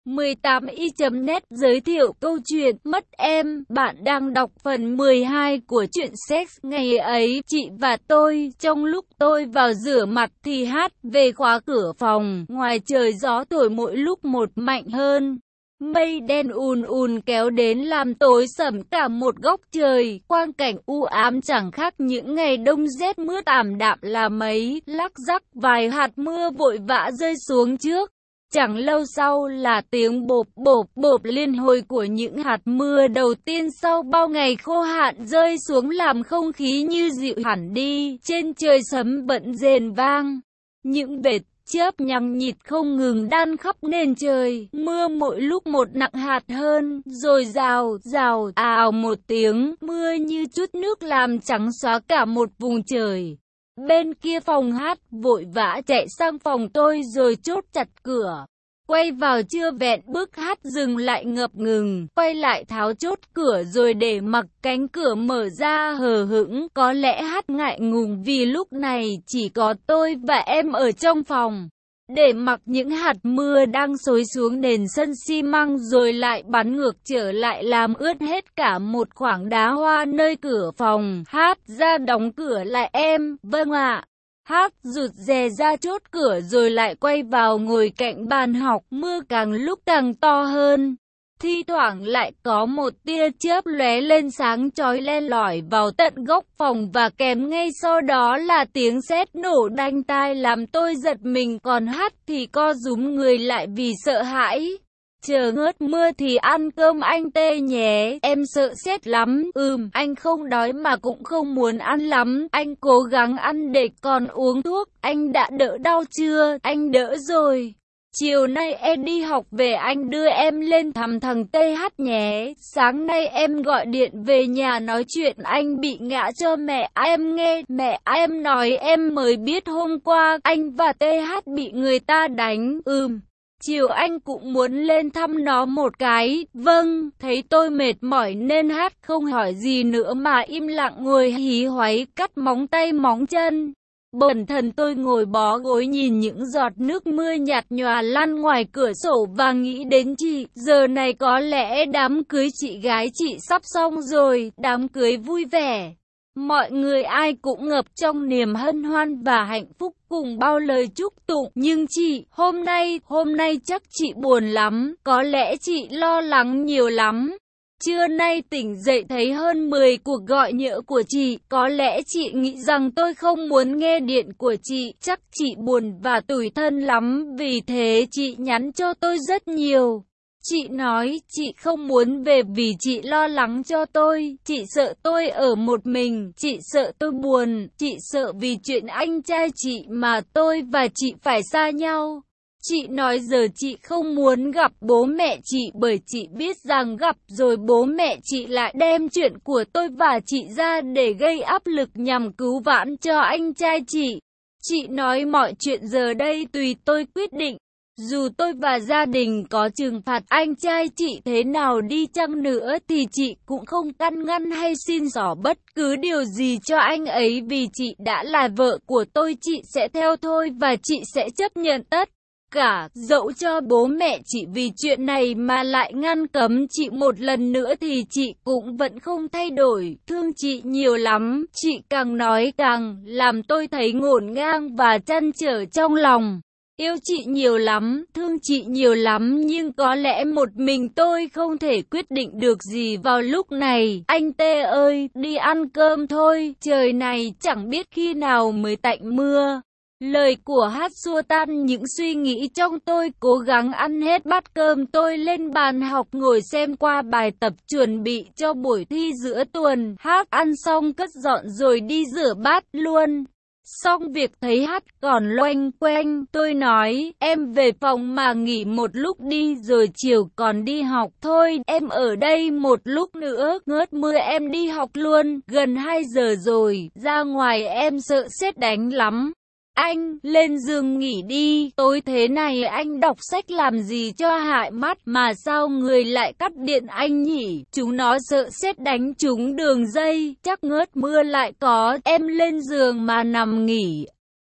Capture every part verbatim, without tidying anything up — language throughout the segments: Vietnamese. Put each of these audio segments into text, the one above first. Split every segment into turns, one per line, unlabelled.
mười tám y chấm net giới thiệu câu chuyện Mất Em. Bạn đang đọc phần mười hai của truyện Sex. Ngày ấy, chị và tôi, trong lúc tôi vào rửa mặt thì Hát về khóa cửa phòng. Ngoài trời gió thổi mỗi lúc một mạnh hơn. Mây đen ùn ùn kéo đến làm tối sầm cả một góc trời. Quang cảnh u ám chẳng khác những ngày đông rét mướt ảm đạm là mấy. Lắc rắc vài hạt mưa vội vã rơi xuống trước. Chẳng lâu sau là tiếng bộp bộp bộp liên hồi của những hạt mưa đầu tiên sau bao ngày khô hạn rơi xuống làm không khí như dịu hẳn đi. Trên trời sấm vẫn rền vang. Những vệt chớp nhằng nhịt không ngừng đan khắp nền trời. Mưa mỗi lúc một nặng hạt hơn, rồi rào, rào, ào một tiếng. Mưa như chút nước làm trắng xóa cả một vùng trời. Bên kia phòng Hát vội vã chạy sang phòng tôi rồi chốt chặt cửa. Quay vào chưa vẹn bước Hát dừng lại ngập ngừng, quay lại tháo chốt cửa rồi để mặc cánh cửa mở ra hờ hững. Có lẽ Hát ngại ngùng vì lúc này chỉ có tôi và em ở trong phòng. Để mặc những hạt mưa đang xối xuống nền sân xi măng rồi lại bắn ngược trở lại làm ướt hết cả một khoảng đá hoa nơi cửa phòng. Hát ra đóng cửa lại em. Vâng ạ. Hát rụt rè ra chốt cửa rồi lại quay vào ngồi cạnh bàn học. Mưa càng lúc càng to hơn. Thi thoảng lại có một tia chớp lóe lên sáng chói len lỏi vào tận góc phòng và kèm ngay sau đó là tiếng sét nổ đanh tai làm tôi giật mình, còn Hát thì co rúm người lại vì sợ hãi. Chờ ngớt mưa thì ăn cơm anh tê nhé, em sợ sét lắm. Ừm, anh không đói mà cũng không muốn ăn lắm, anh cố gắng ăn để còn uống thuốc. Anh đã đỡ đau chưa? Anh đỡ rồi. Chiều nay em đi học về anh đưa em lên thăm thằng tê hát nhé. Sáng nay em gọi điện về nhà nói chuyện anh bị ngã cho mẹ em nghe. Mẹ em nói em mới biết hôm qua anh và tê hát bị người ta đánh. Ừm. Chiều anh cũng muốn lên thăm nó một cái. Vâng. Thấy tôi mệt mỏi nên Hát không hỏi gì nữa mà im lặng ngồi hí hoáy cắt móng tay móng chân. Bần thần tôi ngồi bó gối nhìn những giọt nước mưa nhạt nhòa lăn ngoài cửa sổ và nghĩ đến chị. Giờ này có lẽ đám cưới chị gái chị sắp xong rồi, đám cưới vui vẻ. Mọi người ai cũng ngập trong niềm hân hoan và hạnh phúc cùng bao lời chúc tụng. Nhưng chị, hôm nay, hôm nay chắc chị buồn lắm, có lẽ chị lo lắng nhiều lắm. Trưa nay tỉnh dậy thấy hơn mười cuộc gọi nhỡ của chị, có lẽ chị nghĩ rằng tôi không muốn nghe điện của chị, chắc chị buồn và tủi thân lắm, vì thế chị nhắn cho tôi rất nhiều. Chị nói chị không muốn về vì chị lo lắng cho tôi, chị sợ tôi ở một mình, chị sợ tôi buồn, chị sợ vì chuyện anh trai chị mà tôi và chị phải xa nhau. Chị nói giờ chị không muốn gặp bố mẹ chị bởi chị biết rằng gặp rồi bố mẹ chị lại đem chuyện của tôi và chị ra để gây áp lực nhằm cứu vãn cho anh trai chị. Chị nói mọi chuyện giờ đây tùy tôi quyết định. Dù tôi và gia đình có trừng phạt anh trai chị thế nào đi chăng nữa thì chị cũng không can ngăn hay xin xỏ bất cứ điều gì cho anh ấy, vì chị đã là vợ của tôi, chị sẽ theo thôi và chị sẽ chấp nhận tất cả. Dẫu cho bố mẹ chị vì chuyện này mà lại ngăn cấm chị một lần nữa thì chị cũng vẫn không thay đổi. Thương chị nhiều lắm, chị càng nói càng làm tôi thấy ngổn ngang và trăn trở trong lòng. Yêu chị nhiều lắm, thương chị nhiều lắm, nhưng có lẽ một mình tôi không thể quyết định được gì vào lúc này. Anh Tê ơi, đi ăn cơm thôi, trời này chẳng biết khi nào mới tạnh mưa. Lời của Hát xua tan những suy nghĩ trong tôi, cố gắng ăn hết bát cơm tôi lên bàn học ngồi xem qua bài tập chuẩn bị cho buổi thi giữa tuần. Hát ăn xong cất dọn rồi đi rửa bát luôn. Xong việc thấy Hát còn loanh quanh, tôi nói, em về phòng mà nghỉ một lúc đi rồi chiều còn đi học. Thôi, em ở đây một lúc nữa, ngớt mưa em đi học luôn, gần hai giờ rồi, ra ngoài em sợ sét đánh lắm. Anh, lên giường nghỉ đi, tối thế này anh đọc sách làm gì cho hại mắt, mà sao người lại cắt điện anh nhỉ? Chúng nó sợ sét đánh trúng đường dây, chắc ngớt mưa lại có, em lên giường mà nằm nghỉ.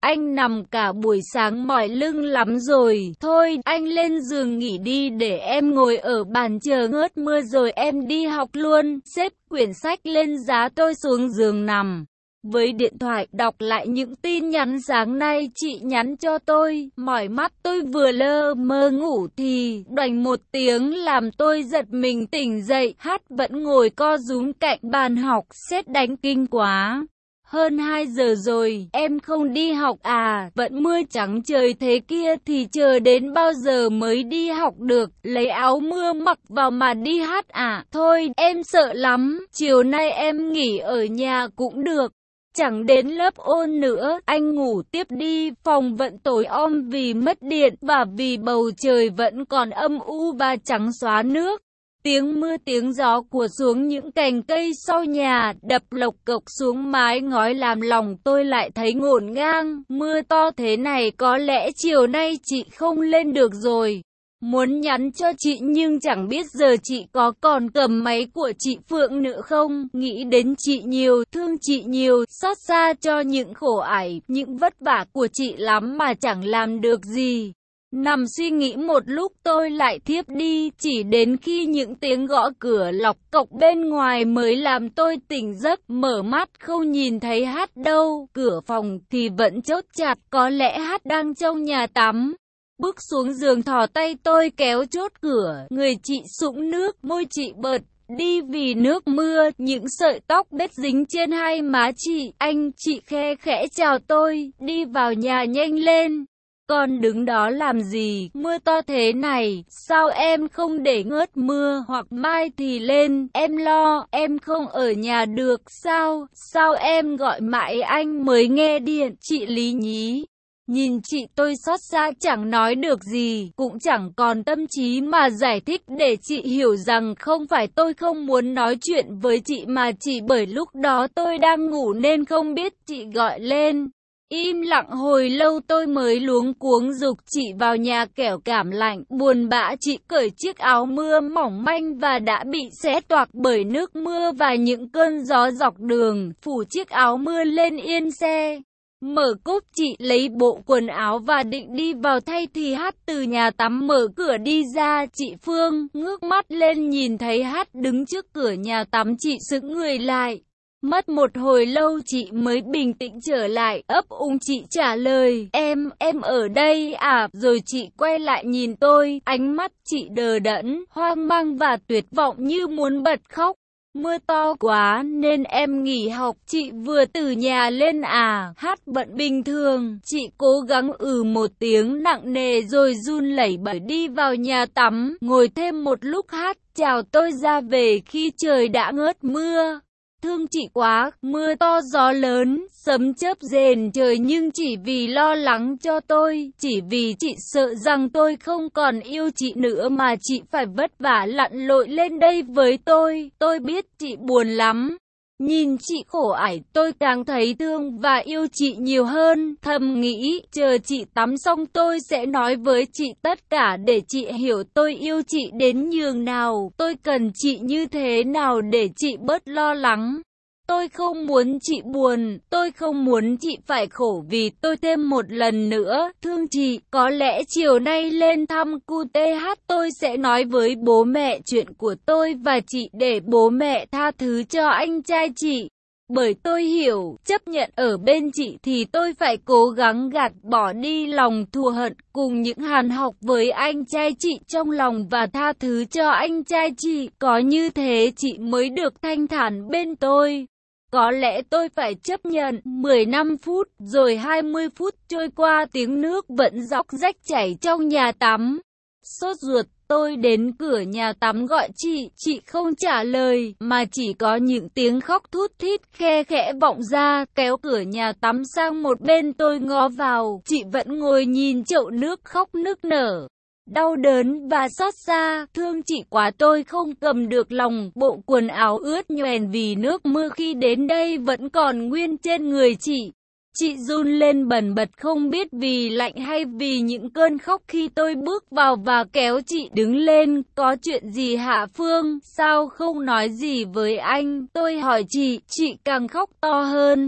anh nằm cả buổi sáng mỏi lưng lắm rồi. Thôi, anh lên giường nghỉ đi để em ngồi ở bàn chờ ngớt mưa rồi em đi học luôn. Xếp quyển sách lên giá tôi xuống giường nằm với điện thoại đọc lại những tin nhắn sáng nay chị nhắn cho tôi. Mỏi mắt tôi vừa lơ mơ ngủ thì đoành một tiếng làm tôi giật mình tỉnh dậy. Hát vẫn ngồi co rúm cạnh bàn học. Sét đánh kinh quá. Hơn hai giờ rồi, em không đi học à? Vẫn mưa trắng trời thế kia thì chờ đến bao giờ mới đi học được? Lấy áo mưa mặc vào mà đi hát à? Thôi, em sợ lắm. Chiều nay em nghỉ ở nhà cũng được. Chẳng đến lớp ôn nữa, anh ngủ tiếp đi. Phòng vẫn tối om vì mất điện và vì bầu trời vẫn còn âm u và trắng xóa nước. Tiếng mưa tiếng gió của xuống những cành cây sau nhà, đập lộc cộc xuống mái ngói làm lòng tôi lại thấy ngổn ngang. Mưa to thế này có lẽ chiều nay chị không lên được rồi. Muốn nhắn cho chị nhưng chẳng biết giờ chị có còn cầm máy của chị Phượng nữa không. Nghĩ đến chị nhiều, thương chị nhiều, xót xa cho những khổ ải, những vất vả của chị lắm mà chẳng làm được gì. Nằm suy nghĩ một lúc tôi lại thiếp đi, chỉ đến khi những tiếng gõ cửa lọc cọc bên ngoài mới làm tôi tỉnh giấc. Mở mắt không nhìn thấy Hát đâu, cửa phòng thì vẫn chốt chặt, có lẽ Hát đang trong nhà tắm. Bước xuống giường thò tay tôi kéo chốt cửa, người chị sũng nước, môi chị bợt đi vì nước mưa, những sợi tóc bết dính trên hai má chị. Anh, chị khe khẽ chào tôi, đi vào nhà nhanh lên. Con đứng đó làm gì, mưa to thế này, sao em không để ngớt mưa, hoặc mai thì lên, em lo, em không ở nhà được sao, sao em gọi mãi anh mới nghe điện, chị lý nhí. Nhìn chị tôi xót xa chẳng nói được gì, cũng chẳng còn tâm trí mà giải thích để chị hiểu rằng không phải tôi không muốn nói chuyện với chị mà chỉ bởi lúc đó tôi đang ngủ nên không biết chị gọi lên. Im lặng hồi lâu tôi mới luống cuống giục chị vào nhà kẻo cảm lạnh. Buồn bã chị cởi chiếc áo mưa mỏng manh và đã bị xé toạc bởi nước mưa và những cơn gió dọc đường, phủ chiếc áo mưa lên yên xe. Mở cốp chị lấy bộ quần áo và định đi vào thay thì Hát từ nhà tắm mở cửa đi ra. Chị Phương ngước mắt lên nhìn thấy Hát đứng trước cửa nhà tắm, chị sững người lại. Mất một hồi lâu chị mới bình tĩnh trở lại, ấp úng chị trả lời, em, em ở đây à, rồi chị quay lại nhìn tôi, ánh mắt chị đờ đẫn, hoang mang và tuyệt vọng như muốn bật khóc. Mưa to quá nên em nghỉ học, chị vừa từ nhà lên à? Hát vẫn bình thường, chị cố gắng ừ một tiếng nặng nề rồi run lẩy bẩy đi vào nhà tắm, ngồi thêm một lúc Hát chào tôi ra về khi trời đã ngớt mưa. Thương chị quá, mưa to gió lớn, sấm chớp rền trời nhưng chỉ vì lo lắng cho tôi, chỉ vì chị sợ rằng tôi không còn yêu chị nữa mà chị phải vất vả lặn lội lên đây với tôi. Tôi biết chị buồn lắm. Nhìn chị khổ ải tôi càng thấy thương và yêu chị nhiều hơn, thầm nghĩ chờ chị tắm xong tôi sẽ nói với chị tất cả để chị hiểu tôi yêu chị đến nhường nào, tôi cần chị như thế nào để chị bớt lo lắng. Tôi không muốn chị buồn, tôi không muốn chị phải khổ vì tôi thêm một lần nữa, thương chị. Có lẽ chiều nay lên thăm cu tê hát tôi sẽ nói với bố mẹ chuyện của tôi và chị để bố mẹ tha thứ cho anh trai chị. Bởi tôi hiểu, chấp nhận ở bên chị thì tôi phải cố gắng gạt bỏ đi lòng thù hận cùng những hàn học với anh trai chị trong lòng và tha thứ cho anh trai chị. Có như thế chị mới được thanh thản bên tôi. Có lẽ tôi phải chấp nhận. Mười lăm phút, rồi hai mươi phút trôi qua tiếng nước vẫn róc rách chảy trong nhà tắm. Sốt ruột, tôi đến cửa nhà tắm gọi chị, chị không trả lời, mà chỉ có những tiếng khóc thút thít khe khẽ vọng ra, kéo cửa nhà tắm sang một bên tôi ngó vào, chị vẫn ngồi nhìn chậu nước khóc nức nở. Đau đớn và xót xa, thương chị quá tôi không cầm được lòng, bộ quần áo ướt nhoèn vì nước mưa khi đến đây vẫn còn nguyên trên người chị. Chị run lên bần bật không biết vì lạnh hay vì những cơn khóc khi tôi bước vào và kéo chị đứng lên. Có chuyện gì hả Phương? Sao không nói gì với anh? Tôi hỏi chị, chị càng khóc to hơn.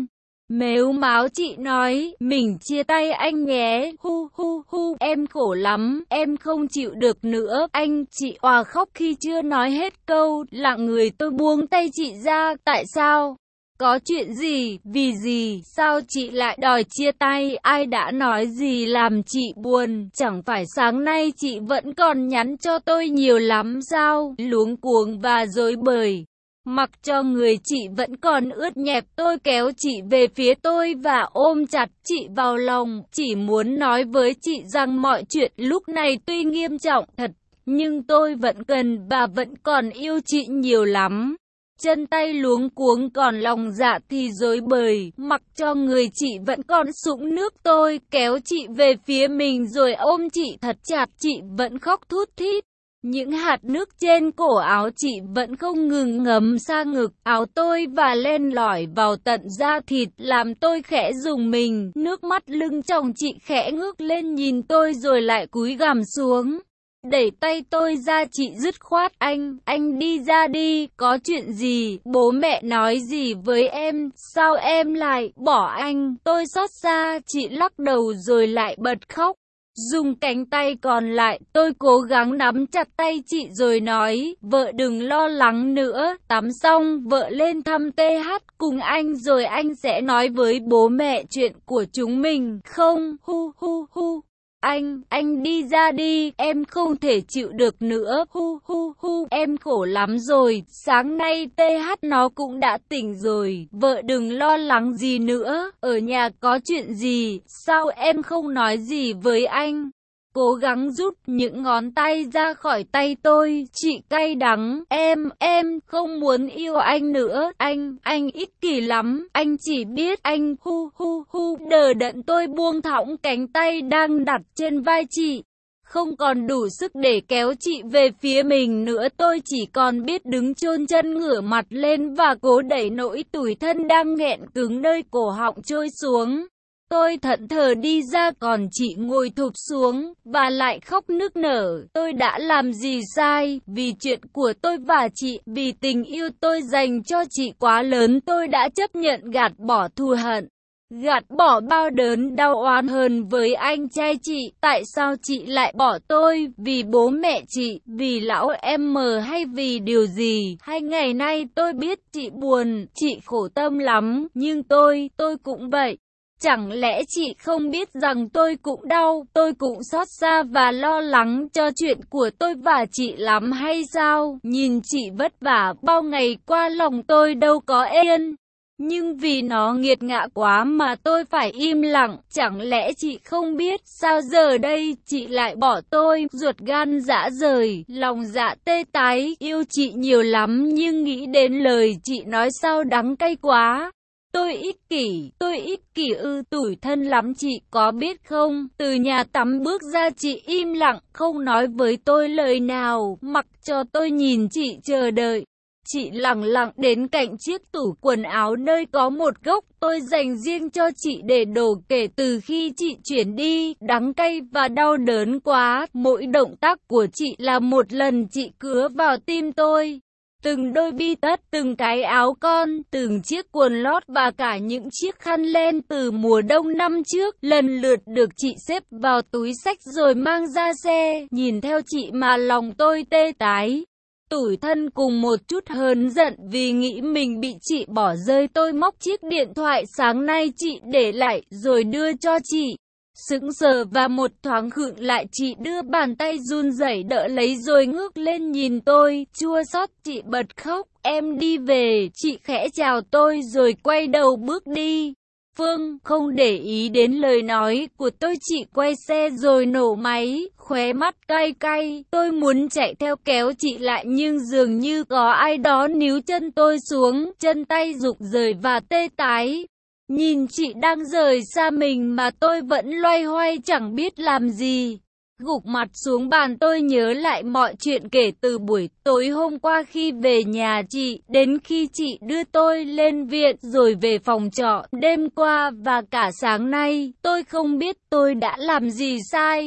Mếu máo chị nói, mình chia tay anh nhé, hu hu hu, em khổ lắm, em không chịu được nữa, anh, chị òa khóc khi chưa nói hết câu, lặng người tôi buông tay chị ra, tại sao? Có chuyện gì, vì gì, sao chị lại đòi chia tay, ai đã nói gì làm chị buồn, chẳng phải sáng nay chị vẫn còn nhắn cho tôi nhiều lắm sao, luống cuống và rối bời. Mặc cho người chị vẫn còn ướt nhẹp, tôi kéo chị về phía tôi và ôm chặt chị vào lòng, chỉ muốn nói với chị rằng mọi chuyện lúc này tuy nghiêm trọng thật, nhưng tôi vẫn cần và vẫn còn yêu chị nhiều lắm. Chân tay luống cuống còn lòng dạ thì rối bời, mặc cho người chị vẫn còn sũng nước, tôi kéo chị về phía mình rồi ôm chị thật chặt, chị vẫn khóc thút thít. Những hạt nước trên cổ áo chị vẫn không ngừng ngấm sang ngực áo tôi và len lỏi vào tận da thịt, làm tôi khẽ rùng mình. Nước mắt lưng tròng chị khẽ ngước lên nhìn tôi rồi lại cúi gằm xuống. Đẩy tay tôi ra chị dứt khoát, anh, anh đi ra đi, có chuyện gì, bố mẹ nói gì với em, sao em lại bỏ anh, tôi xót xa, chị lắc đầu rồi lại bật khóc. Dùng cánh tay còn lại, tôi cố gắng nắm chặt tay chị rồi nói, vợ đừng lo lắng nữa, tắm xong, vợ lên thăm tê hát cùng anh rồi anh sẽ nói với bố mẹ chuyện của chúng mình, không, hu hu hu. Anh, anh đi ra đi, em không thể chịu được nữa, hu hu hu, em khổ lắm rồi, sáng nay tê hát nó cũng đã tỉnh rồi, vợ đừng lo lắng gì nữa, ở nhà có chuyện gì, sao em không nói gì với anh? Cố gắng rút những ngón tay ra khỏi tay tôi, chị cay đắng, em, em không muốn yêu anh nữa, anh, anh ích kỷ lắm, anh chỉ biết anh, hu hu hu, đờ đẫn tôi buông thõng cánh tay đang đặt trên vai chị. Không còn đủ sức để kéo chị về phía mình nữa, tôi chỉ còn biết đứng chôn chân ngửa mặt lên và cố đẩy nỗi tủi thân đang nghẹn cứng nơi cổ họng trôi xuống. Tôi thẫn thờ đi ra còn chị ngồi thụp xuống và lại khóc nức nở. Tôi đã làm gì sai? Vì chuyện của tôi và chị, vì tình yêu tôi dành cho chị quá lớn, tôi đã chấp nhận gạt bỏ thù hận, gạt bỏ bao đớn đau oán hờn với anh trai chị. Tại sao chị lại bỏ tôi? Vì bố mẹ chị, vì lão em mờ hay vì điều gì? Hai ngày nay tôi biết chị buồn, chị khổ tâm lắm, nhưng tôi, tôi cũng vậy. Chẳng lẽ chị không biết rằng tôi cũng đau, tôi cũng xót xa và lo lắng cho chuyện của tôi và chị lắm hay sao? Nhìn chị vất vả bao ngày qua lòng tôi đâu có yên. Nhưng vì nó nghiệt ngã quá mà tôi phải im lặng. Chẳng lẽ chị không biết sao giờ đây chị lại bỏ tôi? Ruột gan rã rời, lòng dạ tê tái, yêu chị nhiều lắm nhưng nghĩ đến lời chị nói sao đắng cay quá. Tôi ích kỷ, tôi ích kỷ ư, tủi thân lắm chị có biết không? Từ nhà tắm bước ra chị im lặng, không nói với tôi lời nào, mặc cho tôi nhìn chị chờ đợi. Chị lặng lặng đến cạnh chiếc tủ quần áo nơi có một góc tôi dành riêng cho chị để đồ. Kể từ khi chị chuyển đi, đắng cay và đau đớn quá, mỗi động tác của chị là một lần chị cứa vào tim tôi. Từng đôi bi tất, từng cái áo con, từng chiếc quần lót và cả những chiếc khăn len từ mùa đông năm trước, lần lượt được chị xếp vào túi xách rồi mang ra xe. Nhìn theo chị mà lòng tôi tê tái, tủi thân cùng một chút hờn giận vì nghĩ mình bị chị bỏ rơi. Tôi móc chiếc điện thoại sáng nay chị để lại rồi đưa cho chị. Sững sờ và một thoáng khựng lại, chị đưa bàn tay run rẩy đỡ lấy rồi ngước lên nhìn tôi, chua xót chị bật khóc. Em đi về, chị khẽ chào tôi rồi quay đầu bước đi. Phương không để ý đến lời nói của tôi, chị quay xe rồi nổ máy, khóe mắt cay cay. Tôi muốn chạy theo kéo chị lại nhưng dường như có ai đó níu chân tôi xuống, chân tay rụng rời và tê tái. Nhìn chị đang rời xa mình mà tôi vẫn loay hoay chẳng biết làm gì. Gục mặt xuống bàn tôi nhớ lại mọi chuyện kể từ buổi tối hôm qua khi về nhà chị, đến khi chị đưa tôi lên viện rồi về phòng trọ đêm qua và cả sáng nay. Tôi không biết tôi đã làm gì sai.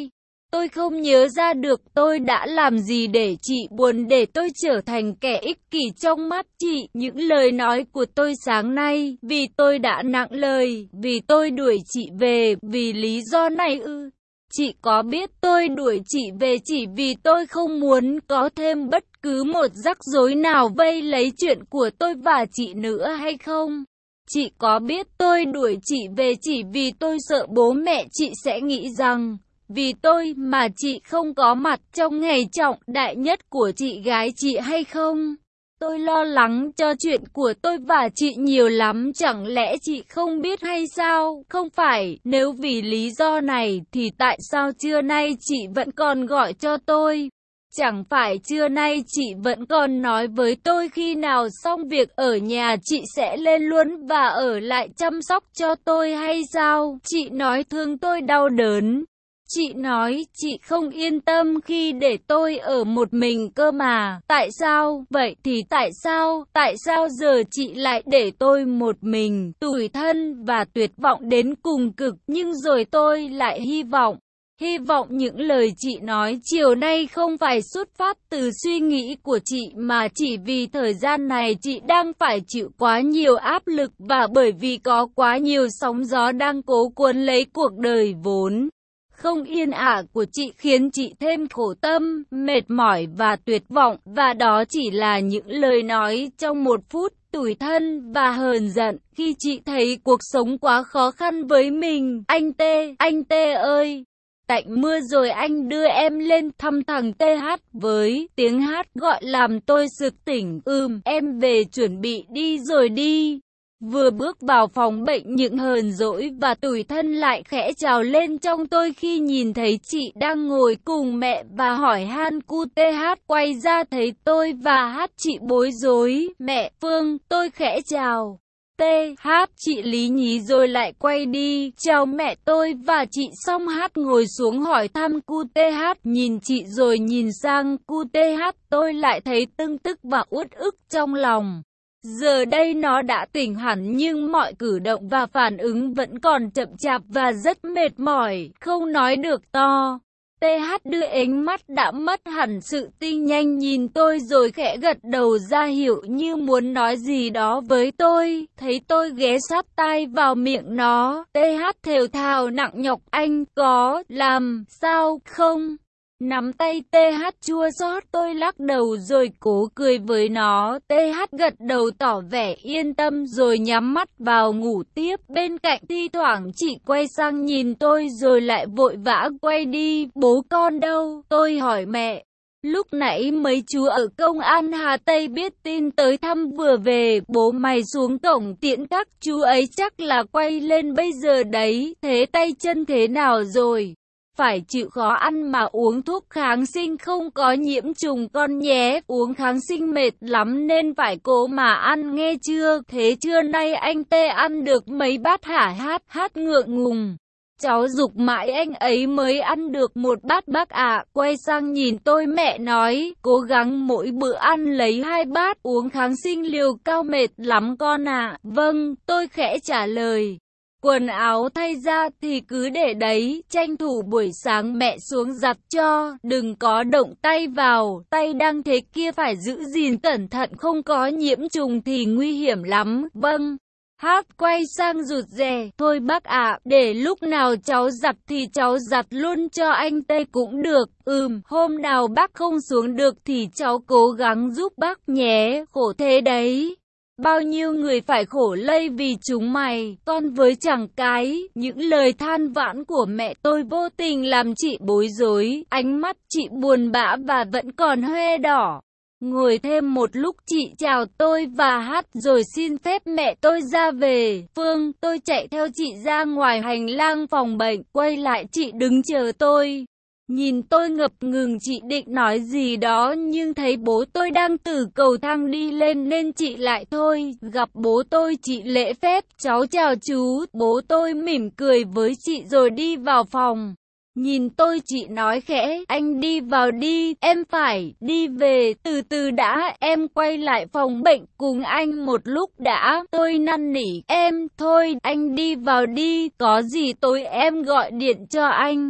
Tôi không nhớ ra được tôi đã làm gì để chị buồn, để tôi trở thành kẻ ích kỷ trong mắt chị. Những lời nói của tôi sáng nay, vì tôi đã nặng lời, vì tôi đuổi chị về, vì lý do này ư? Chị có biết tôi đuổi chị về chỉ vì tôi không muốn có thêm bất cứ một rắc rối nào vây lấy chuyện của tôi và chị nữa hay không? Chị có biết tôi đuổi chị về chỉ vì tôi sợ bố mẹ chị sẽ nghĩ rằng vì tôi mà chị không có mặt trong ngày trọng đại nhất của chị gái chị hay không? Tôi lo lắng cho chuyện của tôi và chị nhiều lắm, chẳng lẽ chị không biết hay sao? Không phải, nếu vì lý do này thì tại sao trưa nay chị vẫn còn gọi cho tôi? Chẳng phải trưa nay chị vẫn còn nói với tôi khi nào xong việc ở nhà chị sẽ lên luôn và ở lại chăm sóc cho tôi hay sao? Chị nói thương tôi đau đớn. Chị nói chị không yên tâm khi để tôi ở một mình cơ mà. Tại sao? Vậy thì tại sao? Tại sao giờ chị lại để tôi một mình, tủi thân và tuyệt vọng đến cùng cực? Nhưng rồi tôi lại hy vọng. Hy vọng những lời chị nói chiều nay không phải xuất phát từ suy nghĩ của chị mà chỉ vì thời gian này chị đang phải chịu quá nhiều áp lực và bởi vì có quá nhiều sóng gió đang cố cuốn lấy cuộc đời vốn không yên ả của chị, khiến chị thêm khổ tâm, mệt mỏi và tuyệt vọng. Và đó chỉ là những lời nói trong một phút tủi thân và hờn giận khi chị thấy cuộc sống quá khó khăn với mình. Anh Tê, anh Tê ơi! Tạnh mưa rồi anh đưa em lên thăm thằng tê hát với tiếng hát gọi làm tôi sực tỉnh. Ừm, em về chuẩn bị đi rồi đi. Vừa bước vào phòng bệnh, những hờn dỗi và tủi thân lại khẽ trào lên trong tôi khi nhìn thấy chị đang ngồi cùng mẹ và hỏi han cu tê hát. Quay ra thấy tôi và hát, chị bối rối. Mẹ Phương, tôi khẽ chào tê hát, chị lý nhí rồi lại quay đi chào mẹ tôi và chị, xong hát ngồi xuống hỏi thăm cu tê hát. Nhìn chị rồi nhìn sang cu tê hát, tôi lại thấy tưng tức và uất ức trong lòng. Giờ đây nó đã tỉnh hẳn nhưng mọi cử động và phản ứng vẫn còn chậm chạp và rất mệt mỏi, không nói được to. tê hát đưa ánh mắt đã mất hẳn sự tinh nhanh nhìn tôi rồi khẽ gật đầu ra hiệu như muốn nói gì đó với tôi. Thấy tôi ghé sát tai vào miệng nó, tê hát thều thào nặng nhọc, anh có làm sao không? Nắm tay tê hát chua xót, tôi lắc đầu rồi cố cười với nó. tê hát gật đầu tỏ vẻ yên tâm rồi nhắm mắt vào ngủ tiếp. Bên cạnh thi thoảng chị quay sang nhìn tôi rồi lại vội vã quay đi. Bố con đâu? Tôi hỏi mẹ. Lúc nãy mấy chú ở công an Hà Tây biết tin tới thăm vừa về. Bố mày xuống cổng tiễn các chú ấy chắc là quay lên bây giờ đấy. Thế tay chân thế nào rồi? Phải chịu khó ăn mà uống thuốc kháng sinh không có nhiễm trùng con nhé. Uống kháng sinh mệt lắm nên phải cố mà ăn nghe chưa? Thế trưa nay anh Tê ăn được mấy bát hả? Hát hát ngượng ngùng. Cháu giục mãi anh ấy mới ăn được một bát bác ạ. Quay sang nhìn tôi mẹ nói, cố gắng mỗi bữa ăn lấy hai bát, uống kháng sinh liều cao mệt lắm con ạ. Vâng, tôi khẽ trả lời. Quần áo thay ra thì cứ để đấy, tranh thủ buổi sáng mẹ xuống giặt cho, đừng có động tay vào, tay đang thế kia phải giữ gìn cẩn thận, không có nhiễm trùng thì nguy hiểm lắm. Vâng. Hát quay sang rụt rè, thôi bác ạ, để lúc nào cháu giặt thì cháu giặt luôn cho anh Tê cũng được. Ừm, hôm nào bác không xuống được thì cháu cố gắng giúp bác nhé, khổ thế đấy. Bao nhiêu người phải khổ lây vì chúng mày, con với chẳng cái. Những lời than vãn của mẹ tôi vô tình làm chị bối rối, ánh mắt chị buồn bã và vẫn còn hoe đỏ. Ngồi thêm một lúc chị chào tôi và hát rồi xin phép mẹ tôi ra về. Phương, tôi chạy theo chị ra ngoài hành lang phòng bệnh, quay lại chị đứng chờ tôi. Nhìn tôi ngập ngừng, chị định nói gì đó nhưng thấy bố tôi đang từ cầu thang đi lên nên chị lại thôi. Gặp bố tôi chị lễ phép, cháu chào chú. Bố tôi mỉm cười với chị rồi đi vào phòng. Nhìn tôi chị nói khẽ, anh đi vào đi, em phải đi về, từ từ đã, em quay lại phòng bệnh cùng anh một lúc đã. Tôi năn nỉ, em, thôi, anh đi vào đi, có gì tối em gọi điện cho anh.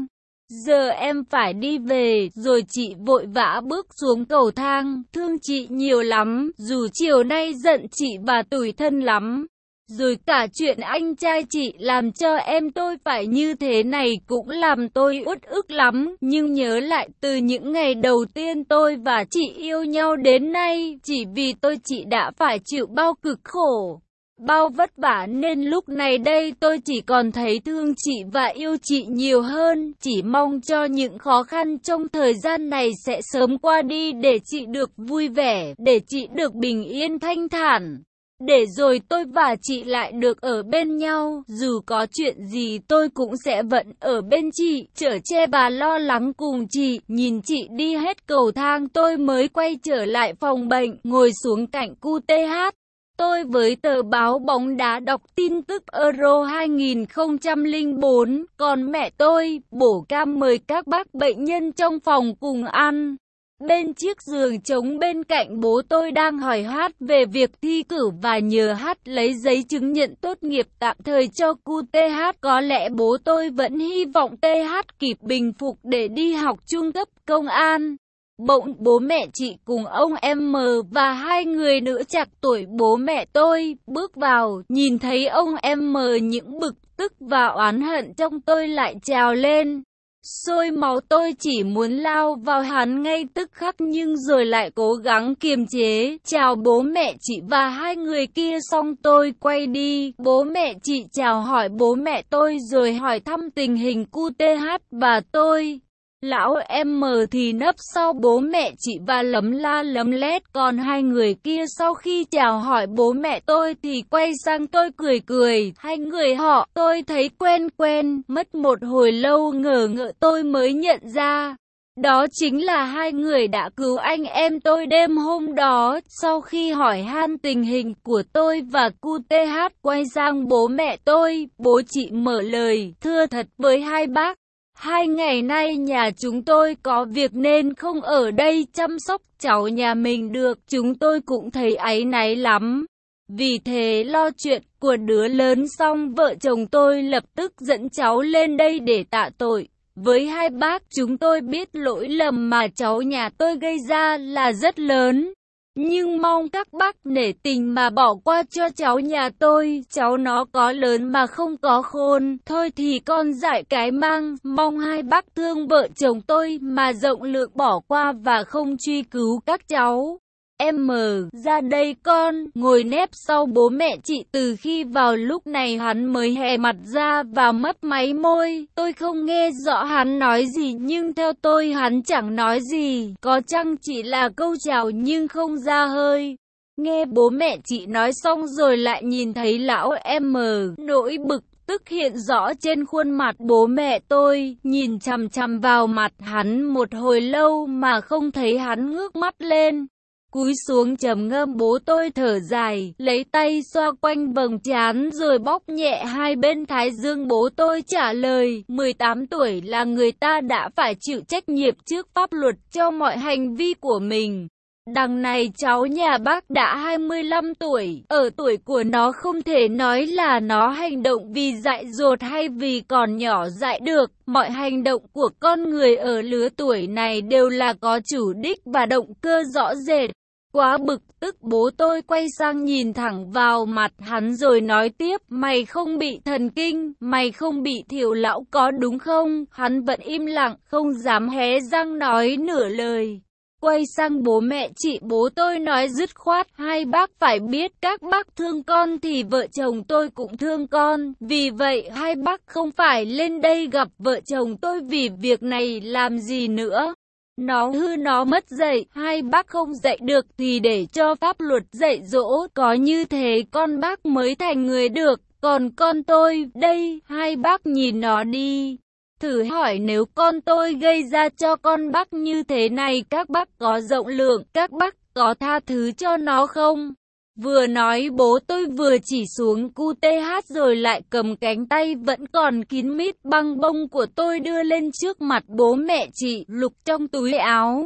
Giờ em phải đi về, rồi chị vội vã bước xuống cầu thang, thương chị nhiều lắm, dù chiều nay giận chị và tủi thân lắm. Rồi cả chuyện anh trai chị làm cho em tôi phải như thế này cũng làm tôi uất ức lắm. Nhưng nhớ lại từ những ngày đầu tiên tôi và chị yêu nhau đến nay, chỉ vì tôi chị đã phải chịu bao cực khổ, bao vất vả nên lúc này đây tôi chỉ còn thấy thương chị và yêu chị nhiều hơn. Chỉ mong cho những khó khăn trong thời gian này sẽ sớm qua đi để chị được vui vẻ, để chị được bình yên thanh thản. Để rồi tôi và chị lại được ở bên nhau, dù có chuyện gì tôi cũng sẽ vẫn ở bên chị, chở che và lo lắng cùng chị. Nhìn chị đi hết cầu thang tôi mới quay trở lại phòng bệnh, ngồi xuống cạnh cu tê hát. Tôi với tờ báo bóng đá đọc tin tức Euro hai không không bốn, còn mẹ tôi, bổ cam mời các bác bệnh nhân trong phòng cùng ăn. Bên chiếc giường trống bên cạnh bố tôi đang hỏi hát về việc thi cử và nhờ hát lấy giấy chứng nhận tốt nghiệp tạm thời cho cu tê hát. Có lẽ bố tôi vẫn hy vọng tê hát kịp bình phục để đi học trung cấp công an. Bỗng bố mẹ chị cùng ông em mờ và hai người nữa chạc tuổi bố mẹ tôi bước vào, nhìn thấy ông em mờ những bực tức và oán hận trong tôi lại trào lên. Sôi máu tôi chỉ muốn lao vào hắn ngay tức khắc nhưng rồi lại cố gắng kiềm chế. Chào bố mẹ chị và hai người kia xong tôi quay đi. Bố mẹ chị chào hỏi bố mẹ tôi rồi hỏi thăm tình hình cu tê hát và tôi. Lão em mờ thì nấp sau bố mẹ chị và lấm la lấm lét, còn hai người kia sau khi chào hỏi bố mẹ tôi thì quay sang tôi cười cười. Hai người họ tôi thấy quen quen, mất một hồi lâu ngờ ngợ tôi mới nhận ra. Đó chính là hai người đã cứu anh em tôi đêm hôm đó. Sau khi hỏi han tình hình của tôi và cu tê hát quay sang bố mẹ tôi, bố chị mở lời, thưa thật với hai bác. Hai ngày nay nhà chúng tôi có việc nên không ở đây chăm sóc cháu nhà mình được. Chúng tôi cũng thấy áy náy lắm. Vì thế lo chuyện của đứa lớn xong vợ chồng tôi lập tức dẫn cháu lên đây để tạ tội. Với hai bác chúng tôi biết lỗi lầm mà cháu nhà tôi gây ra là rất lớn. Nhưng mong các bác nể tình mà bỏ qua cho cháu nhà tôi. Cháu nó có lớn mà không có khôn. Thôi thì con dại cái mang. Mong hai bác thương vợ chồng tôi mà rộng lượng bỏ qua và không truy cứu các cháu. Em mờ, ra đây con, ngồi nép sau bố mẹ chị. Từ khi vào lúc này hắn mới hé mặt ra và mấp máy môi. Tôi không nghe rõ hắn nói gì nhưng theo tôi hắn chẳng nói gì. Có chăng chỉ là câu chào nhưng không ra hơi. Nghe bố mẹ chị nói xong rồi lại nhìn thấy lão em mờ, nỗi bực tức hiện rõ trên khuôn mặt bố mẹ tôi. Nhìn chằm chằm vào mặt hắn một hồi lâu mà không thấy hắn ngước mắt lên. Cúi xuống trầm ngâm bố tôi thở dài, lấy tay xoa quanh vầng trán rồi bóp nhẹ hai bên thái dương. Bố tôi trả lời, mười tám tuổi là người ta đã phải chịu trách nhiệm trước pháp luật cho mọi hành vi của mình. Đằng này cháu nhà bác đã hai mươi lăm tuổi, ở tuổi của nó không thể nói là nó hành động vì dại dột hay vì còn nhỏ dại được. Mọi hành động của con người ở lứa tuổi này đều là có chủ đích và động cơ rõ rệt. Quá bực tức bố tôi quay sang nhìn thẳng vào mặt hắn rồi nói tiếp, mày không bị thần kinh, mày không bị thiểu lão có đúng không? Hắn vẫn im lặng, không dám hé răng nói nửa lời. Quay sang bố mẹ chị bố tôi nói dứt khoát, hai bác phải biết các bác thương con thì vợ chồng tôi cũng thương con. Vì vậy hai bác không phải lên đây gặp vợ chồng tôi vì việc này làm gì nữa. Nó hư nó mất dạy, hai bác không dạy được thì để cho pháp luật dạy dỗ, có như thế con bác mới thành người được. Còn con tôi, đây, hai bác nhìn nó đi. Thử hỏi nếu con tôi gây ra cho con bác như thế này các bác có rộng lượng, các bác có tha thứ cho nó không? Vừa nói bố tôi vừa chỉ xuống cu tê hát rồi lại cầm cánh tay vẫn còn kín mít băng bông của tôi đưa lên trước mặt bố mẹ chị, lục trong túi áo.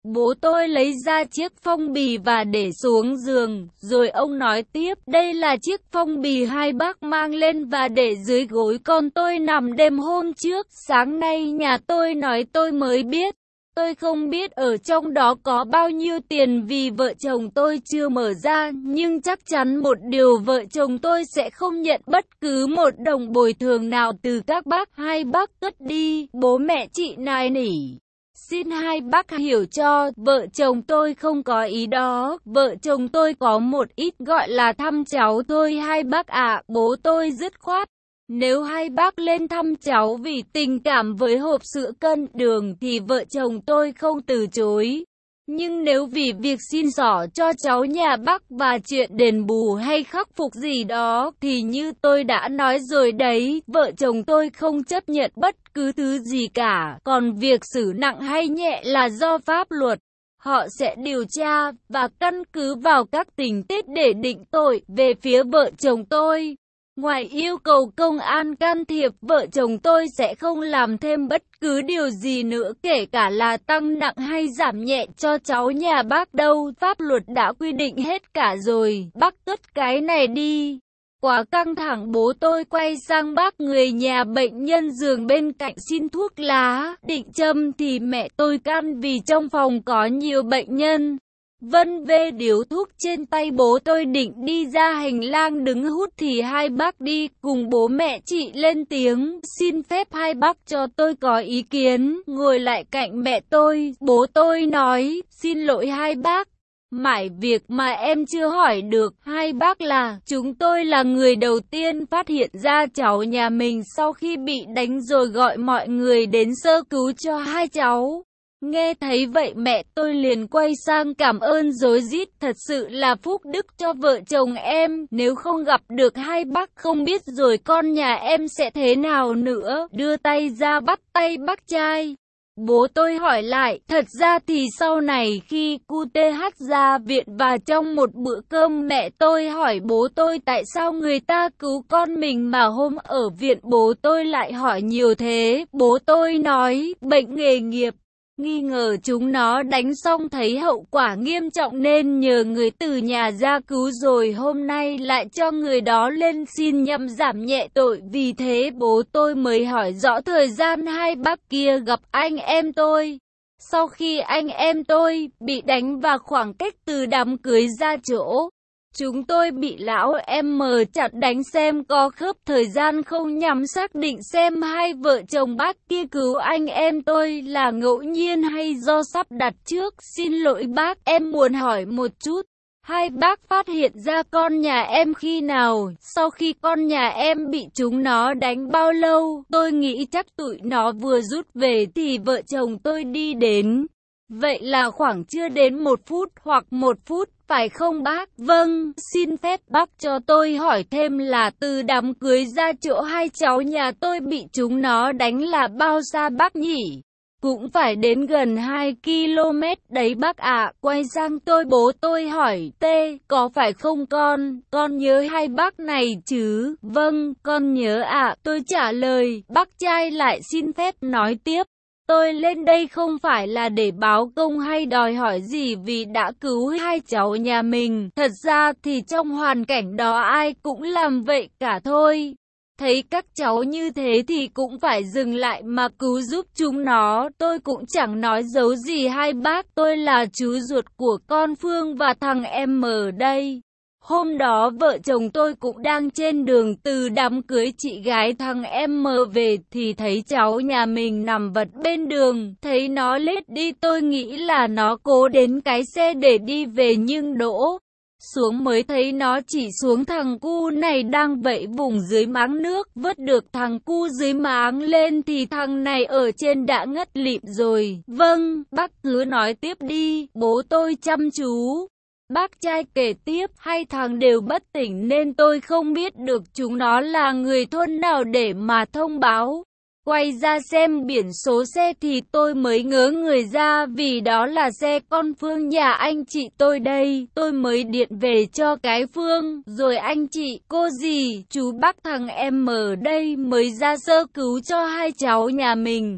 Bố tôi lấy ra chiếc phong bì và để xuống giường, rồi ông nói tiếp, đây là chiếc phong bì hai bác mang lên và để dưới gối con tôi nằm đêm hôm trước, sáng nay nhà tôi nói tôi mới biết. Tôi không biết ở trong đó có bao nhiêu tiền vì vợ chồng tôi chưa mở ra, nhưng chắc chắn một điều vợ chồng tôi sẽ không nhận bất cứ một đồng bồi thường nào từ các bác. Hai bác cất đi, bố mẹ chị nài nỉ. Xin hai bác hiểu cho, vợ chồng tôi không có ý đó, vợ chồng tôi có một ít gọi là thăm cháu thôi hai bác ạ. Bố tôi dứt khoát. Nếu hai bác lên thăm cháu vì tình cảm với hộp sữa cân đường thì vợ chồng tôi không từ chối. Nhưng nếu vì việc xin xỏ cho cháu nhà bác và chuyện đền bù hay khắc phục gì đó thì như tôi đã nói rồi đấy, vợ chồng tôi không chấp nhận bất cứ thứ gì cả. Còn việc xử nặng hay nhẹ là do pháp luật. Họ sẽ điều tra và căn cứ vào các tình tiết để định tội về phía vợ chồng tôi. Ngoài yêu cầu công an can thiệp, vợ chồng tôi sẽ không làm thêm bất cứ điều gì nữa, kể cả là tăng nặng hay giảm nhẹ cho cháu nhà bác đâu. Pháp luật đã quy định hết cả rồi, bác cất cái này đi. Quá căng thẳng, bố tôi quay sang bác người nhà bệnh nhân giường bên cạnh xin thuốc lá, định châm thì mẹ tôi can vì trong phòng có nhiều bệnh nhân. Vân vê điếu thuốc trên tay, bố tôi định đi ra hành lang đứng hút thì hai bác đi cùng bố mẹ chị lên tiếng, xin phép hai bác cho tôi có ý kiến. Ngồi lại cạnh mẹ tôi, bố tôi nói, xin lỗi hai bác. Mãi việc mà em chưa hỏi được, hai bác là, chúng tôi là người đầu tiên phát hiện ra cháu nhà mình sau khi bị đánh rồi gọi mọi người đến sơ cứu cho hai cháu. Nghe thấy vậy mẹ tôi liền quay sang cảm ơn rối rít, thật sự là phúc đức cho vợ chồng em, nếu không gặp được hai bác không biết rồi con nhà em sẽ thế nào nữa. Đưa tay ra bắt tay bác trai. Bố tôi hỏi lại, thật ra thì sau này khi cu tê hát ra viện và trong một bữa cơm mẹ tôi hỏi bố tôi tại sao người ta cứu con mình mà hôm ở viện bố tôi lại hỏi nhiều thế. Bố tôi nói, bệnh nghề nghiệp. Nghi ngờ chúng nó đánh xong thấy hậu quả nghiêm trọng nên nhờ người từ nhà ra cứu rồi hôm nay lại cho người đó lên xin nhằm giảm nhẹ tội. Vì thế bố tôi mới hỏi rõ thời gian hai bác kia gặp anh em tôi. Sau khi anh em tôi bị đánh và khoảng cách từ đám cưới ra chỗ chúng tôi bị lão em mờ chặn đánh xem có khớp thời gian không nhằm xác định xem hai vợ chồng bác kia cứu anh em tôi là ngẫu nhiên hay do sắp đặt trước. Xin lỗi bác, em muốn hỏi một chút. Hai bác phát hiện ra con nhà em khi nào? Sau khi con nhà em bị chúng nó đánh bao lâu? Tôi nghĩ chắc tụi nó vừa rút về thì vợ chồng tôi đi đến. Vậy là khoảng chưa đến một phút hoặc một phút, phải không bác? Vâng, xin phép bác cho tôi hỏi thêm là từ đám cưới ra chỗ hai cháu nhà tôi bị chúng nó đánh là bao xa bác nhỉ? Cũng phải đến gần hai ki lô mét đấy bác ạ. Quay sang tôi, bố tôi hỏi, T, có phải không con? Con nhớ hai bác này chứ? Vâng, con nhớ ạ. Tôi trả lời, bác trai lại xin phép nói tiếp. Tôi lên đây không phải là để báo công hay đòi hỏi gì vì đã cứu hai cháu nhà mình. Thật ra thì trong hoàn cảnh đó ai cũng làm vậy cả thôi. Thấy các cháu như thế thì cũng phải dừng lại mà cứu giúp chúng nó. Tôi cũng chẳng nói giấu gì hai bác, tôi là chú ruột của con Phương và thằng em ở đây. Hôm đó vợ chồng tôi cũng đang trên đường từ đám cưới chị gái thằng em mờ về thì thấy cháu nhà mình nằm vật bên đường. Thấy nó lết đi tôi nghĩ là nó cố đến cái xe để đi về nhưng đỗ xuống mới thấy nó chỉ xuống thằng cu này đang vẫy vùng dưới máng nước. Vớt được thằng cu dưới máng lên thì thằng này ở trên đã ngất lịm rồi. Vâng, bác cứ nói tiếp đi, bố tôi chăm chú. Bác trai kể tiếp, hai thằng đều bất tỉnh nên tôi không biết được chúng nó là người thôn nào để mà thông báo. Quay ra xem biển số xe thì tôi mới ngớ người ra vì đó là xe con Phương nhà anh chị tôi đây. Tôi mới điện về cho cái Phương, rồi anh chị, cô dì, chú bác thằng em ở đây mới ra sơ cứu cho hai cháu nhà mình.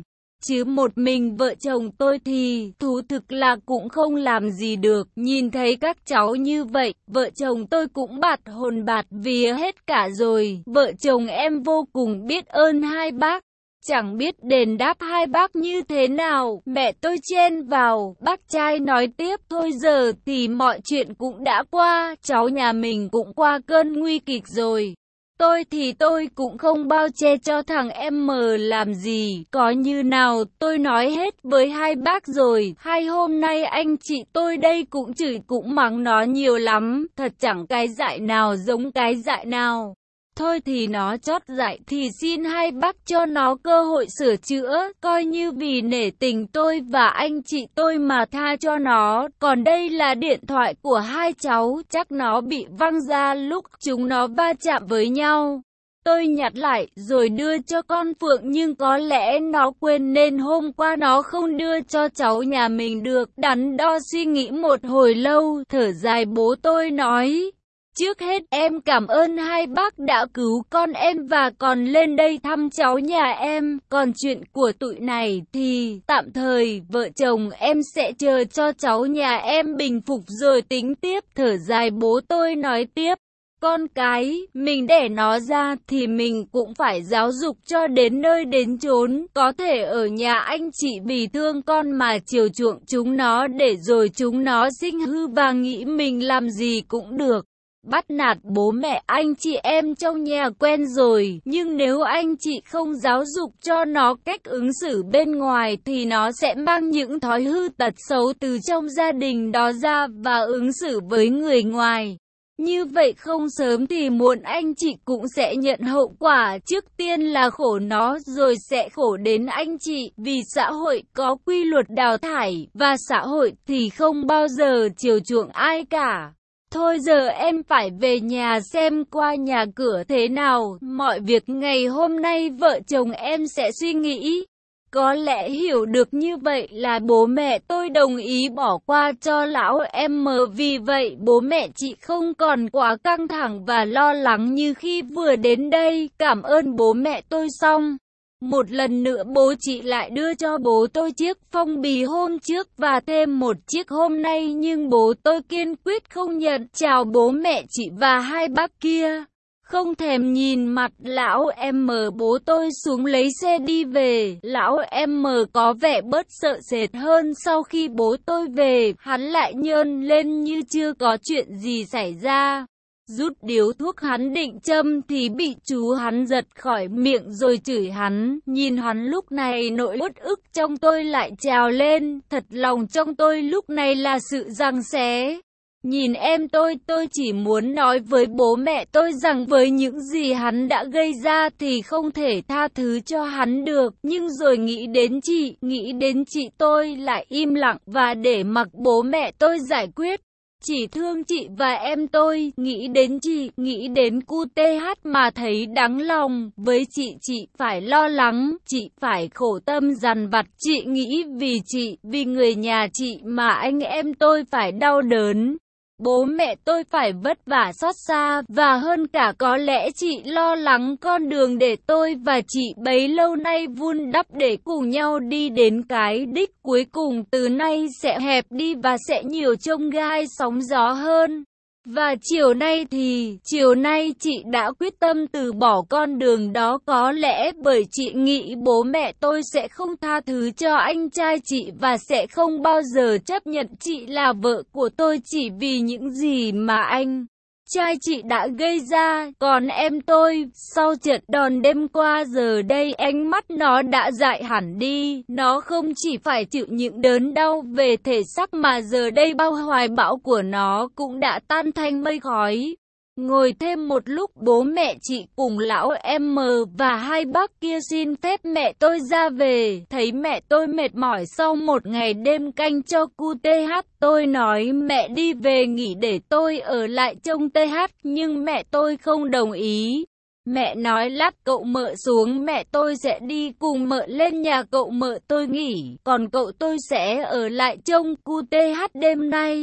chứ một mình vợ chồng tôi thì thú thực là cũng không làm gì được. Nhìn thấy các cháu như vậy, vợ chồng tôi cũng bạt hồn bạt vía hết cả rồi. Vợ chồng em vô cùng biết ơn hai bác. Chẳng biết đền đáp hai bác như thế nào, mẹ tôi chen vào, bác trai nói tiếp, thôi giờ thì mọi chuyện cũng đã qua, cháu nhà mình cũng qua cơn nguy kịch rồi. Tôi thì tôi cũng không bao che cho thằng em mờ làm gì, có như nào tôi nói hết với hai bác rồi, hai hôm nay anh chị tôi đây cũng chửi cũng mắng nó nhiều lắm, thật chẳng cái dại nào giống cái dại nào. Thôi thì nó chót dại thì xin hai bác cho nó cơ hội sửa chữa, coi như vì nể tình tôi và anh chị tôi mà tha cho nó. Còn đây là điện thoại của hai cháu, chắc nó bị văng ra lúc chúng nó va chạm với nhau. Tôi nhặt lại rồi đưa cho con Phượng nhưng có lẽ nó quên nên hôm qua nó không đưa cho cháu nhà mình được. Đắn đo suy nghĩ một hồi lâu, thở dài bố tôi nói. Trước hết em cảm ơn hai bác đã cứu con em và còn lên đây thăm cháu nhà em. Còn chuyện của tụi này thì tạm thời vợ chồng em sẽ chờ cho cháu nhà em bình phục rồi tính tiếp. Thở dài bố tôi nói tiếp. Con cái, mình đẻ nó ra thì mình cũng phải giáo dục cho đến nơi đến chốn. Có thể ở nhà anh chị vì thương con mà chiều chuộng chúng nó để rồi chúng nó sinh hư và nghĩ mình làm gì cũng được. Bắt nạt bố mẹ anh chị em trong nhà quen rồi, nhưng nếu anh chị không giáo dục cho nó cách ứng xử bên ngoài thì nó sẽ mang những thói hư tật xấu từ trong gia đình đó ra và ứng xử với người ngoài. Như vậy không sớm thì muộn anh chị cũng sẽ nhận hậu quả, trước tiên là khổ nó rồi sẽ khổ đến anh chị, vì xã hội có quy luật đào thải và xã hội thì không bao giờ chiều chuộng ai cả. Thôi giờ em phải về nhà xem qua nhà cửa thế nào, mọi việc ngày hôm nay vợ chồng em sẽ suy nghĩ. Có lẽ hiểu được như vậy là bố mẹ tôi đồng ý bỏ qua cho lão em mờ, vì vậy bố mẹ chị không còn quá căng thẳng và lo lắng như khi vừa đến đây. Cảm ơn bố mẹ tôi xong. Một lần nữa bố chị lại đưa cho bố tôi chiếc phong bì hôm trước và thêm một chiếc hôm nay, nhưng bố tôi kiên quyết không nhận. Chào bố mẹ chị và hai bác kia. Không thèm nhìn mặt lão em mờ, bố tôi xuống lấy xe đi về. Lão em mờ có vẻ bớt sợ sệt hơn sau khi bố tôi về, hắn lại nhơn lên như chưa có chuyện gì xảy ra. Rút điếu thuốc hắn định châm thì bị chú hắn giật khỏi miệng rồi chửi hắn. Nhìn hắn lúc này nỗi uất ức trong tôi lại trào lên. Thật lòng trong tôi lúc này là sự giằng xé. Nhìn em tôi, tôi chỉ muốn nói với bố mẹ tôi rằng với những gì hắn đã gây ra thì không thể tha thứ cho hắn được. Nhưng rồi nghĩ đến chị, nghĩ đến chị tôi lại im lặng và để mặc bố mẹ tôi giải quyết. Chỉ thương chị và em tôi, nghĩ đến chị, nghĩ đến cu tê hát mà thấy đáng lòng. Với chị, chị phải lo lắng, chị phải khổ tâm dằn vặt. Chị nghĩ vì chị, vì người nhà chị mà anh em tôi phải đau đớn. Bố mẹ tôi phải vất vả xót xa, và hơn cả có lẽ chị lo lắng con đường để tôi và chị bấy lâu nay vun đắp để cùng nhau đi đến cái đích cuối cùng từ nay sẽ hẹp đi và sẽ nhiều chông gai sóng gió hơn. Và chiều nay thì, chiều nay chị đã quyết tâm từ bỏ con đường đó, có lẽ bởi chị nghĩ bố mẹ tôi sẽ không tha thứ cho anh trai chị và sẽ không bao giờ chấp nhận chị là vợ của tôi chỉ vì những gì mà anh trai chị đã gây ra. Còn em tôi, sau trận đòn đêm qua giờ đây ánh mắt nó đã dại hẳn đi. Nó không chỉ phải chịu những đớn đau về thể xác mà giờ đây bao hoài bão của nó cũng đã tan thành mây khói. Ngồi thêm một lúc bố mẹ chị cùng lão em mờ và hai bác kia xin phép mẹ tôi ra về. Thấy mẹ tôi mệt mỏi sau một ngày đêm canh cho cu tê hát, tôi nói mẹ đi về nghỉ để tôi ở lại trông tê hát, nhưng mẹ tôi không đồng ý. Mẹ nói lát cậu mợ xuống mẹ tôi sẽ đi cùng mợ lên nhà cậu mợ tôi nghỉ, còn cậu tôi sẽ ở lại trông cu tê hát đêm nay.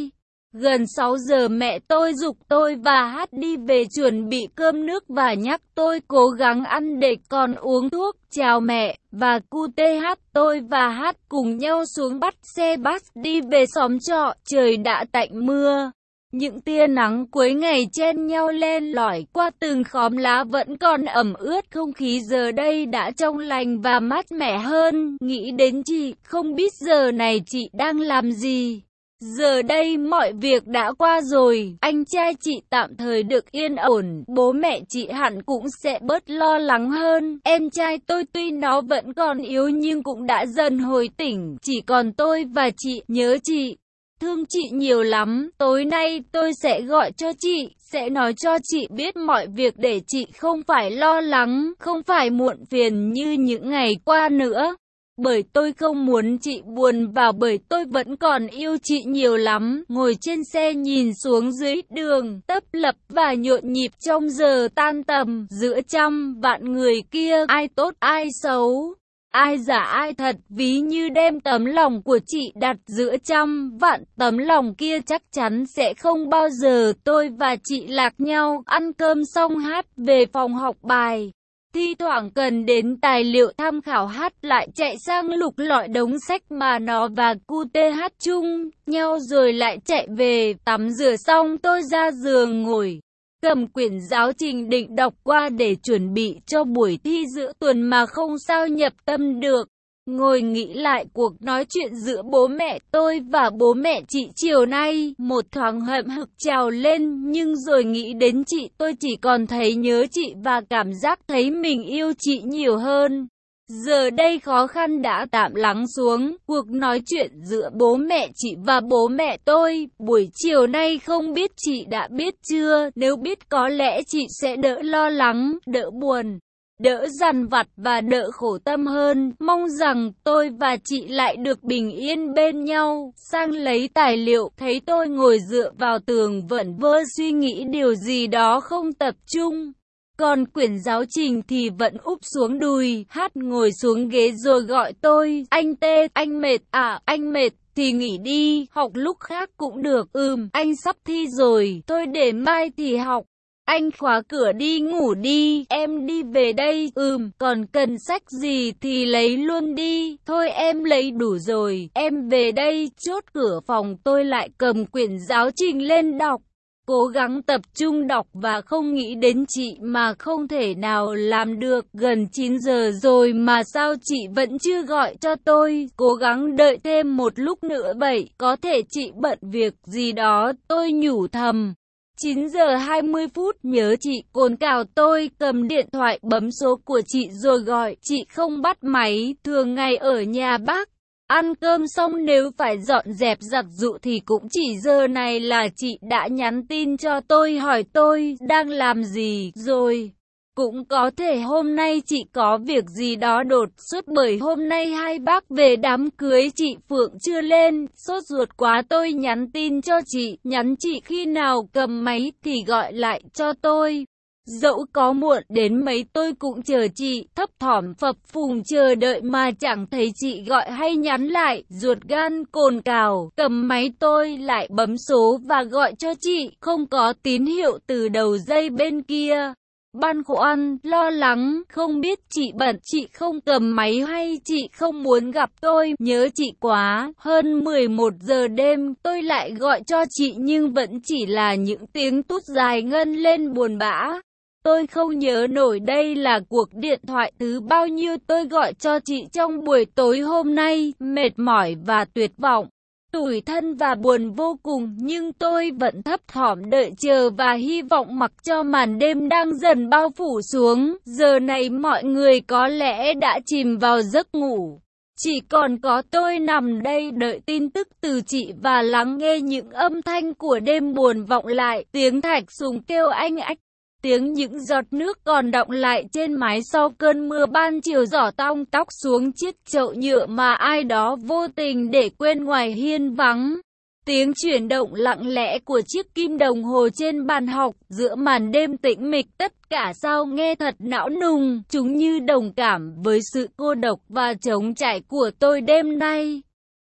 Gần sáu giờ mẹ tôi giục tôi và Hát đi về chuẩn bị cơm nước và nhắc tôi cố gắng ăn để còn uống thuốc. Chào mẹ, và cu tê hát. Tôi và Hát cùng nhau xuống bắt xe bus đi về xóm trọ. Trời đã tạnh mưa. Những tia nắng cuối ngày chen nhau len lỏi qua từng khóm lá vẫn còn ẩm ướt. Không khí giờ đây đã trong lành và mát mẻ hơn. Nghĩ đến chị, không biết giờ này chị đang làm gì. Giờ đây mọi việc đã qua rồi, anh trai chị tạm thời được yên ổn, bố mẹ chị hẳn cũng sẽ bớt lo lắng hơn. Em trai tôi tuy nó vẫn còn yếu nhưng cũng đã dần hồi tỉnh, chỉ còn tôi và chị, nhớ chị. Thương chị nhiều lắm, tối nay tôi sẽ gọi cho chị, sẽ nói cho chị biết mọi việc để chị không phải lo lắng, không phải muộn phiền như những ngày qua nữa. Bởi tôi không muốn chị buồn và bởi tôi vẫn còn yêu chị nhiều lắm. Ngồi trên xe nhìn xuống dưới đường, tấp lập và nhộn nhịp trong giờ tan tầm, giữa trăm vạn người kia, ai tốt ai xấu, ai giả ai thật, ví như đem tấm lòng của chị đặt giữa trăm vạn tấm lòng kia chắc chắn sẽ không bao giờ tôi và chị lạc nhau. Ăn cơm xong Hát về phòng học bài. Thi thoảng cần đến tài liệu tham khảo Hát lại chạy sang lục lọi đống sách mà nó và cu tê hát chung nhau rồi lại chạy về. Tắm rửa xong tôi ra giường ngồi, cầm quyển giáo trình định đọc qua để chuẩn bị cho buổi thi giữa tuần mà không sao nhập tâm được. Ngồi nghĩ lại cuộc nói chuyện giữa bố mẹ tôi và bố mẹ chị chiều nay, một thoáng hậm hực trào lên, nhưng rồi nghĩ đến chị tôi chỉ còn thấy nhớ chị và cảm giác thấy mình yêu chị nhiều hơn. Giờ đây khó khăn đã tạm lắng xuống, cuộc nói chuyện giữa bố mẹ chị và bố mẹ tôi, buổi chiều nay không biết chị đã biết chưa, nếu biết có lẽ chị sẽ đỡ lo lắng, đỡ buồn, đỡ dằn vặt và đỡ khổ tâm hơn. Mong rằng tôi và chị lại được bình yên bên nhau. Sang lấy tài liệu, thấy tôi ngồi dựa vào tường vẩn vơ suy nghĩ điều gì đó không tập trung. Còn quyển giáo trình thì vẫn úp xuống đùi. Hát ngồi xuống ghế rồi gọi tôi. Anh Tê, anh mệt à? Anh mệt thì nghỉ đi, học lúc khác cũng được. Ừm, anh sắp thi rồi, thôi để mai thì học. Anh khóa cửa đi ngủ đi, em đi về đây. Ừm, còn cần sách gì thì lấy luôn đi. Thôi em lấy đủ rồi, em về đây. Chốt cửa phòng tôi lại cầm quyển giáo trình lên đọc. Cố gắng tập trung đọc và không nghĩ đến chị mà không thể nào làm được. Gần chín giờ rồi mà sao chị vẫn chưa gọi cho tôi. Cố gắng đợi thêm một lúc nữa vậy, có thể chị bận việc gì đó, tôi nhủ thầm. chín giờ hai mươi phút, nhớ chị, cồn cào tôi, cầm điện thoại bấm số của chị rồi gọi, chị không bắt máy, thường ngày ở nhà bác. Ăn cơm xong nếu phải dọn dẹp giặt giũ thì cũng chỉ giờ này là chị đã nhắn tin cho tôi hỏi tôi đang làm gì rồi. Cũng có thể hôm nay chị có việc gì đó đột xuất bởi hôm nay hai bác về đám cưới chị Phượng chưa lên, sốt ruột quá tôi nhắn tin cho chị, nhắn chị khi nào cầm máy thì gọi lại cho tôi. Dẫu có muộn đến mấy tôi cũng chờ chị, thấp thỏm phập phùng chờ đợi mà chẳng thấy chị gọi hay nhắn lại, ruột gan cồn cào, cầm máy tôi lại bấm số và gọi cho chị, không có tín hiệu từ đầu dây bên kia. Băn khoăn, lo lắng, không biết chị bận, chị không cầm máy hay chị không muốn gặp tôi, nhớ chị quá. Hơn mười một giờ đêm, tôi lại gọi cho chị nhưng vẫn chỉ là những tiếng tút dài ngân lên buồn bã. Tôi không nhớ nổi đây là cuộc điện thoại thứ bao nhiêu tôi gọi cho chị trong buổi tối hôm nay, mệt mỏi và tuyệt vọng. Tủi thân và buồn vô cùng, nhưng tôi vẫn thấp thỏm đợi chờ và hy vọng mặc cho màn đêm đang dần bao phủ xuống. Giờ này mọi người có lẽ đã chìm vào giấc ngủ. Chỉ còn có tôi nằm đây đợi tin tức từ chị và lắng nghe những âm thanh của đêm buồn vọng lại. Tiếng thạch sùng kêu anh ách. Tiếng những giọt nước còn đọng lại trên mái sau cơn mưa ban chiều giỏ tong tóc xuống chiếc chậu nhựa mà ai đó vô tình để quên ngoài hiên vắng. Tiếng chuyển động lặng lẽ của chiếc kim đồng hồ trên bàn học giữa màn đêm tĩnh mịch, tất cả sao nghe thật não nùng, chúng như đồng cảm với sự cô độc và trống trải của tôi đêm nay.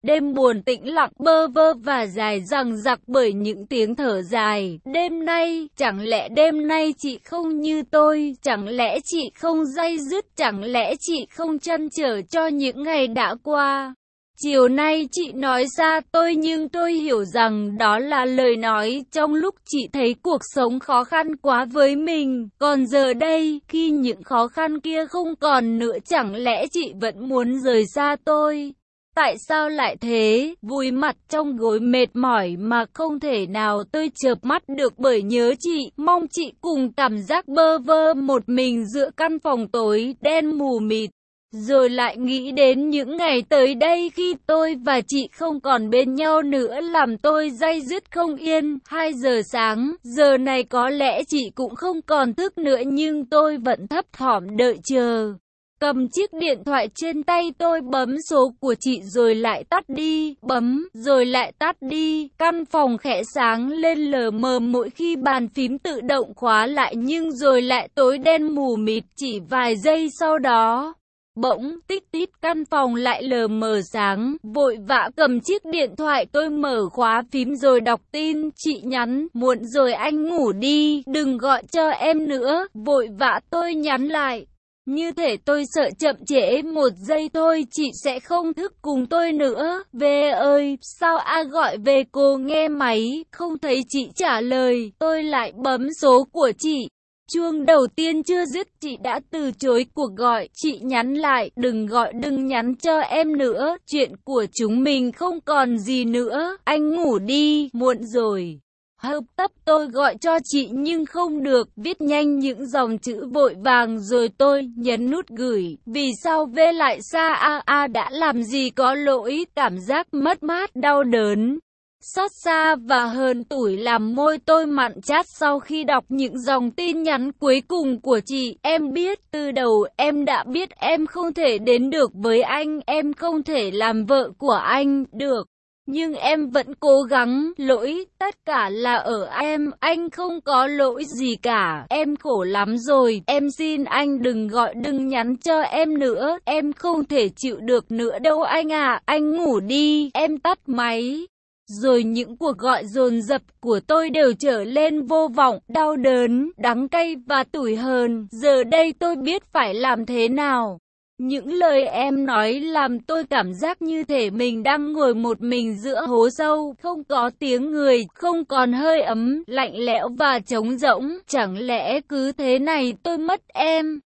Đêm buồn tĩnh lặng bơ vơ và dài dằng dặc bởi những tiếng thở dài. Đêm nay, chẳng lẽ đêm nay chị không như tôi, chẳng lẽ chị không day dứt, chẳng lẽ chị không trăn trở cho những ngày đã qua. Chiều nay chị nói ra tôi nhưng tôi hiểu rằng đó là lời nói trong lúc chị thấy cuộc sống khó khăn quá với mình. Còn giờ đây, khi những khó khăn kia không còn nữa, chẳng lẽ chị vẫn muốn rời xa tôi? Tại sao lại thế? Vùi mặt trong gối mệt mỏi mà không thể nào tôi chợp mắt được bởi nhớ chị, mong chị cùng cảm giác bơ vơ một mình giữa căn phòng tối đen mù mịt. Rồi lại nghĩ đến những ngày tới đây khi tôi và chị không còn bên nhau nữa làm tôi day dứt không yên. Hai giờ sáng, giờ này có lẽ chị cũng không còn thức nữa nhưng tôi vẫn thấp thỏm đợi chờ. Cầm chiếc điện thoại trên tay tôi bấm số của chị rồi lại tắt đi, bấm, rồi lại tắt đi. Căn phòng khẽ sáng lên lờ mờ mỗi khi bàn phím tự động khóa lại nhưng rồi lại tối đen mù mịt chỉ vài giây sau đó. Bỗng, tít tít căn phòng lại lờ mờ sáng, vội vã cầm chiếc điện thoại tôi mở khóa phím rồi đọc tin, chị nhắn, muộn rồi anh ngủ đi, đừng gọi cho em nữa, vội vã tôi nhắn lại. Như thể tôi sợ chậm trễ một giây thôi chị sẽ không thức cùng tôi nữa. Về ơi, sao A gọi về cô nghe máy, không thấy chị trả lời, tôi lại bấm số của chị. Chuông đầu tiên chưa dứt chị đã từ chối cuộc gọi, chị nhắn lại, đừng gọi đừng nhắn cho em nữa, chuyện của chúng mình không còn gì nữa, anh ngủ đi, muộn rồi. Hấp tấp tôi gọi cho chị nhưng không được, viết nhanh những dòng chữ vội vàng rồi tôi nhấn nút gửi. Vì sao V lại xa A A đã làm gì có lỗi, cảm giác mất mát đau đớn, xót xa và hờn tủi làm môi tôi mặn chát sau khi đọc những dòng tin nhắn cuối cùng của chị. Em biết, từ đầu em đã biết em không thể đến được với anh, em không thể làm vợ của anh được. Nhưng em vẫn cố gắng, lỗi tất cả là ở em, anh không có lỗi gì cả, em khổ lắm rồi, em xin anh đừng gọi đừng nhắn cho em nữa, em không thể chịu được nữa đâu anh à, anh ngủ đi, em tắt máy. Rồi những cuộc gọi dồn dập của tôi đều trở lên vô vọng, đau đớn, đắng cay và tủi hờn, giờ đây tôi biết phải làm thế nào. Những lời em nói làm tôi cảm giác như thể mình đang ngồi một mình giữa hố sâu, không có tiếng người, không còn hơi ấm, lạnh lẽo và trống rỗng. Chẳng lẽ cứ thế này tôi mất em?